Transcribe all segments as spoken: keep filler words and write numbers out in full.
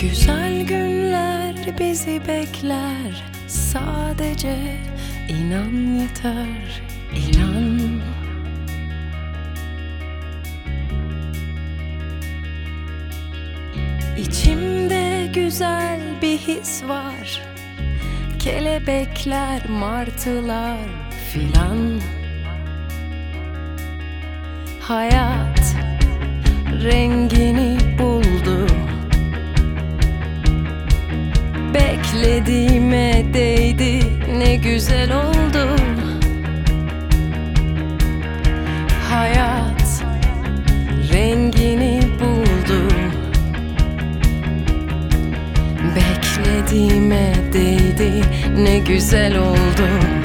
Güzel günler bizi bekler, sadece inan yeter, inan. İçimde güzel bir his var, kelebekler, martılar filan. Hayat rengini buldu, beklediğime değdi, ne güzel oldu. Hayat rengini buldu, beklediğime değdi, ne güzel oldu.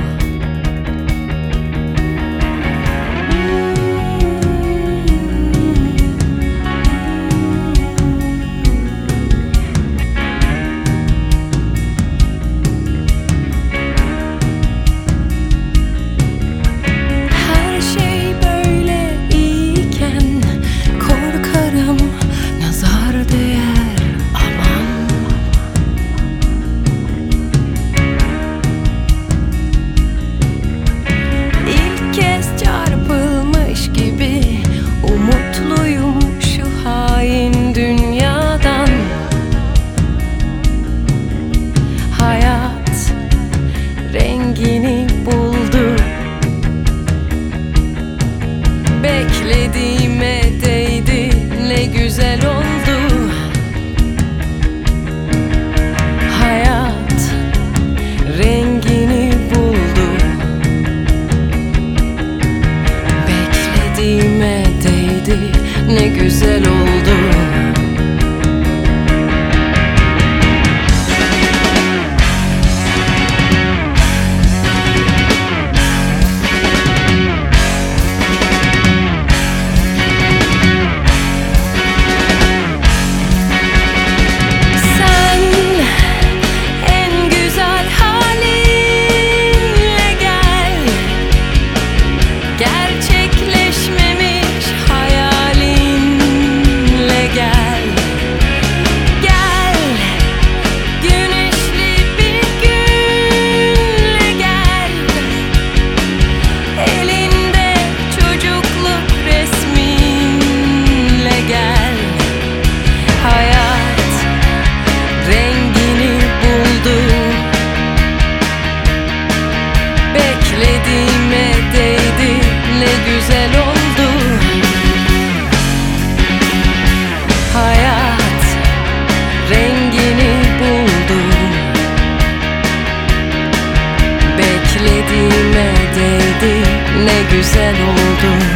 Rengini buldu, beklediğime değdi, ne güzel oldu. Hayat rengini buldu, beklediğime değdi, ne güzel oldu. Beklediğime değdi, ne güzel oldu. Hayat rengini buldu, beklediğime değdi, ne güzel oldu.